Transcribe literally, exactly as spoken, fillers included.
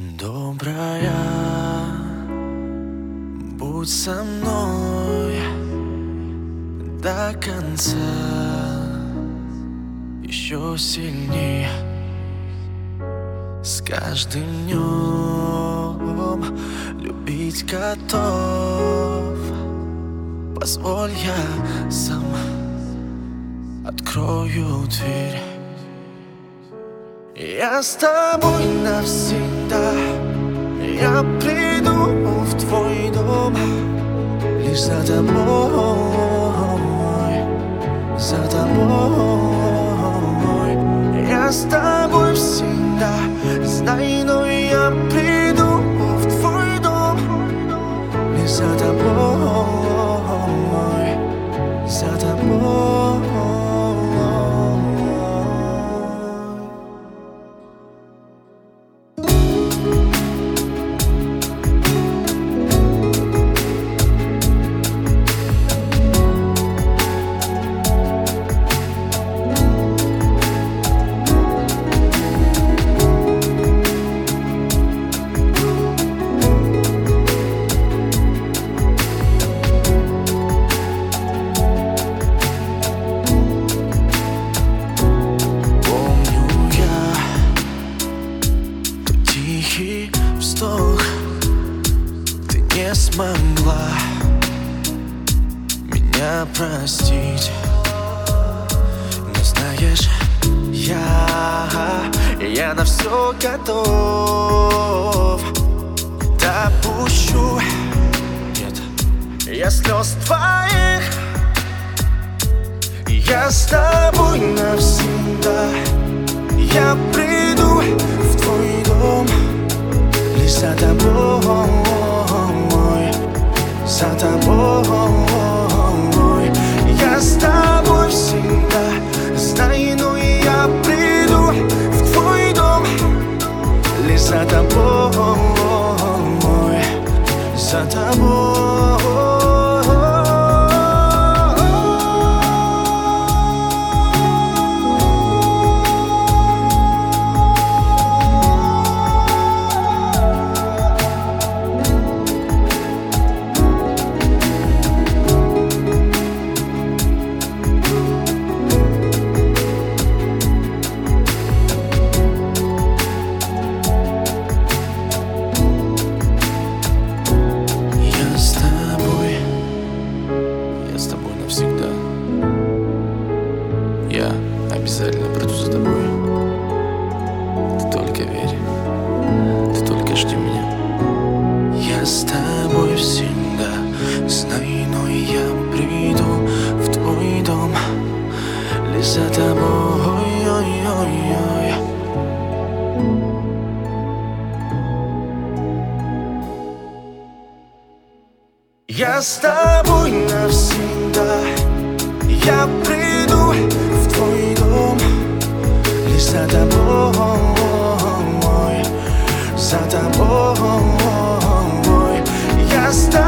Добрая, будь со мной до конца, еще сильнее. С каждым днем любить готов. Позволь, я сам открою дверь. Я с тобой навсегда. Я приду в твой дом лишь за тобой, за тобой. Я с тобой всегда, знай, но я приду в твой дом лишь за тобой, за тобой. Тихий вздох, ты не смогла меня простить. Но знаешь, я, я на все готов. Допущу, нет, я слез твоих. Я с тобой навсегда. Я приду в твой дом лишь за тобой, за тобой. Я с тобой всегда, знай, но я приду в твой дом лишь за тобой, за тобой. Я обязательно приду за тобой. Ты только верь, ты только жди меня. Я с тобой всегда, знай, но я приду в твой дом лишь за тобой. Я с тобой навсегда. Я приду в твой дом лишь за тобой, за тобой. Я с тобой.